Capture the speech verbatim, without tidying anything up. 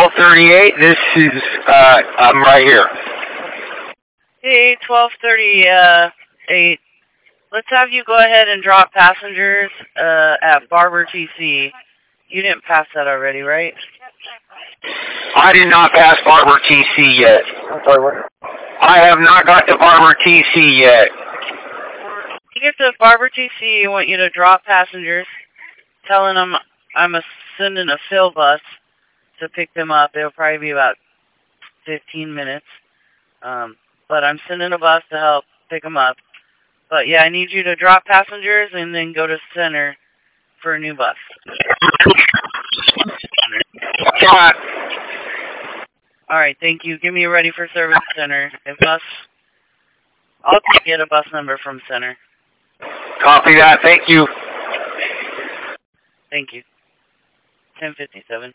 twelve thirty-eight. This is, uh, I'm right here. Hey, twelve thirty-eight. Let's have you go ahead and drop passengers uh, at Barber T C. You didn't pass that already, right? I did not pass Barber T C yet. I'm sorry, what? I have not got to Barber T C yet. You get to Barber T C, I want you to drop passengers, telling them I'm a, sending a fill bus to pick them up. It'll probably be about fifteen minutes. Um, but I'm sending a bus to help pick them up. But yeah, I need you to drop passengers and then go to center for a new bus. Yeah. All right, thank you. Give me a ready for service center. If bus, I'll get a bus number from center. Copy that. Thank you. Thank you. ten fifty-seven.